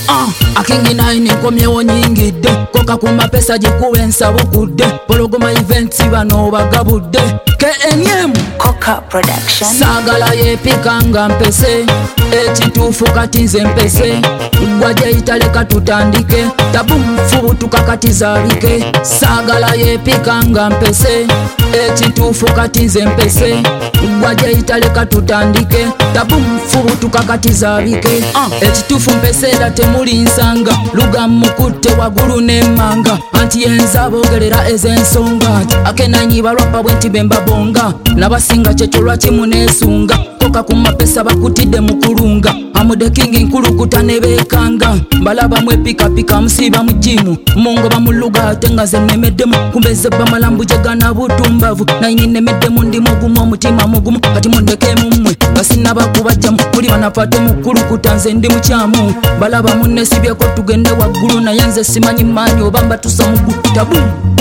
Akingi naini nkomyewo nyingidde koka ku mapesa gikuwa ensabukudde pologoma events bano bagabudde KNM Coca Production. Sagala yepika nga mpese ekituufu kati nze mpese gwajja italeka tutandike tabu mfubu tukakatizalike. Sagala yepika nga mpese ekituufu kati nze mpese gwajja italeka tutandike tabu mfubu tukakatizalike. Ekituufu mpese era temuli nsanga luga mukutte wagulu n'emmanga anti yenza boogerera ez'ensonga nti akenanyi balwapa bwenti bembabonga nabasinga kyekyo lwaki muneesunga koka ku mapesa bakutidde mu kulunga amudekingi nkulukuta ne beekanga balaba mwepikapika musiiba mu jimu mungoba mu luga ate nga ze nnemeddemu kumbeze bamalambu gyegana butumbavu nayini nnemeddemu ndi mugumu omutima mugumu kati mundekemu mmwe basinabakubajjamu muli banafate mu kulukuta nze ndi mukyamu balaba munnesibyeko tugende waggulu naye nze simanyi maanyi oba mbatusa mu gutabu.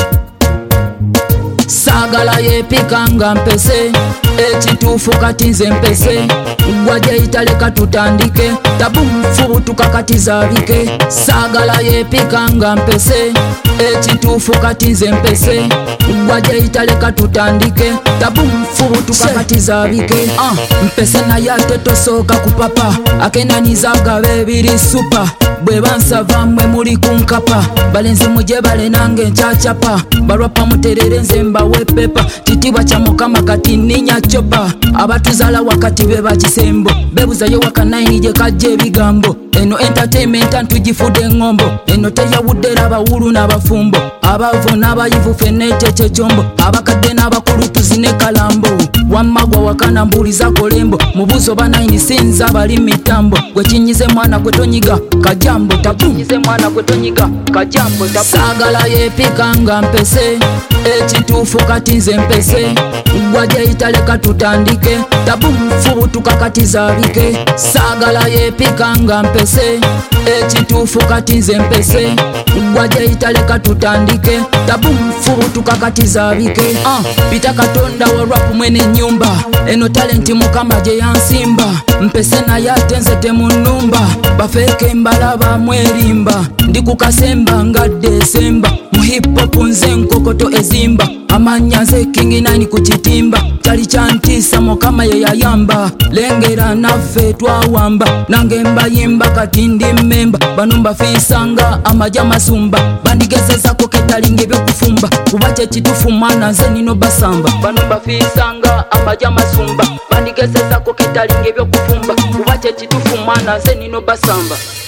Sagala yepika nga mpese ekituufu kati nze mpese gwajja italeka tutandike tabu mfubu tukakatizalike. Sagala yepika nga mpese ekituufu kati nze mpese gwajja italeka tutandike tabu mfubu tukakatizalike. Mpese naye ate tosooka ku papa akenanyiza gabe ebiri supa bwe bansava mmwe muli kunkapa balenzi muje bale nange nkyacapa balwapa muterere nze mbawe pepa kitibwa kya mukama kati ninya chopa abatuzala wakati be bakisembo bebuzayo waka 9 gye kajja ebigambo eno entertainment ntugifudde ngombo eno teyawuddera abawulu n'abafumbo abavu n'abayivu fenete kyecombo abakadde n'abakulu tuzine kalambo wammagwa wakana mbuliza kolembo mubuzo ba 9 sinza bali mitambo gwekinyize mwana gwetonyiga kajambo takunyize mwana gwetonyiga kajambo tabu. Sagala yepika nga mpese ekituufu kati nze mpese gwajja italeka tutandike tabu mfubu tukakatizalike. Sagala yepika nga mpese ekituufu kati nze mpese gwajja italeka tutandike tabu mfubu tukakatizalike. Pita katonda wa rap mwene nyumba eno talenti mukama gye yansimba mpese naye ate nze temunumba bafeeke mbalaba mwerimba ndi ku kasemba nga Desemba mu hip hop nze nkokoto ezimba amanya nze King 9 ku kitimba kyali kyantiisa mukama ye yayamba lengera naffe twawamba nange mbayimba kati ndi mmemba bano mbafiisanga amaja masumba bandigezezako ketalinga ebyokufumba kuba kyekitufu mwana nze nino basamba bano mbafiisanga amaja masumba bandigezezako ketalinga ebyokufumba kuba kyekitufu mwana nze nino basamba.